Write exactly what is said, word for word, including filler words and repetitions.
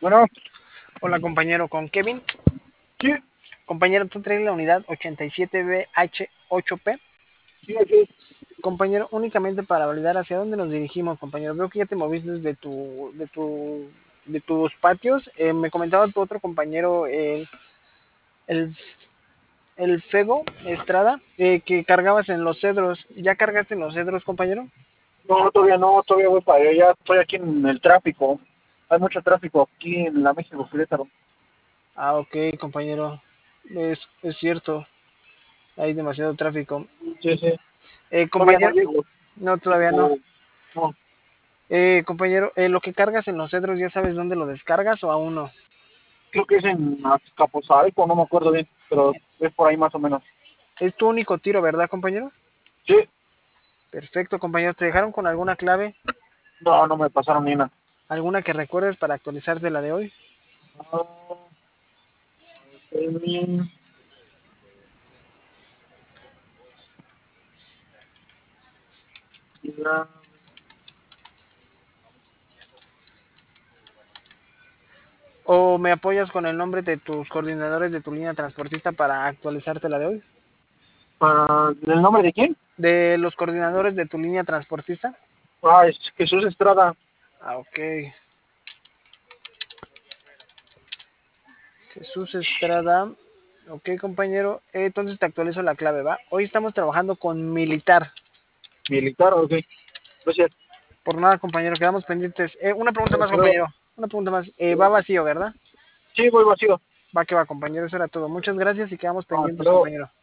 Bueno, Hola compañero, con Kevin. sí, Compañero, tú traes la unidad ochenta y siete B H ocho P. sí, aquí. Compañero, únicamente para validar hacia dónde nos dirigimos, compañero. Veo que ya te moviste de tu, de tu, de tus patios. Eh, me comentaba tu otro compañero, el, el, el Fego Estrada, eh, que cargabas en los cedros. ¿Ya cargaste en los cedros, compañero? No, todavía no, todavía voy para allá, ya estoy aquí en el tráfico. Hay mucho tráfico aquí en la México Querétaro. Ah, ok, compañero. Es, es cierto, hay demasiado tráfico. Sí, sí, Eh, todavía no compañero, llego. no, todavía no. Llego, no, Eh, compañero, eh, lo que cargas en los cedros, ¿ya sabes dónde lo descargas o aún no? creo que es en Azcapotzalco, no me acuerdo bien, pero es por ahí más o menos. Es tu único tiro, ¿verdad, compañero? Sí, Perfecto, compañero. ¿Te dejaron con alguna clave? no, no me pasaron ni una. ¿Alguna que recuerdes para actualizarte la de hoy? Ah, Kevin, ya, ¿O me apoyas con el nombre de tus coordinadores de tu línea transportista para actualizarte la de hoy? para, ¿el nombre de quién? ¿De los coordinadores de tu línea transportista? Ah, es Jesús Estrada. Ah, ok. Jesús Estrada. Ok, compañero. Eh, entonces te actualizo la clave, ¿va? Hoy estamos trabajando con militar. Militar, ok. Gracias. Por nada, compañero, quedamos pendientes. Eh, una pregunta más, Hasta luego. compañero. Una pregunta más. Eh, va vacío, ¿verdad? Sí, voy vacío. Va que va, compañero. Eso era todo. Muchas gracias y quedamos Hasta pendientes, luego. compañero.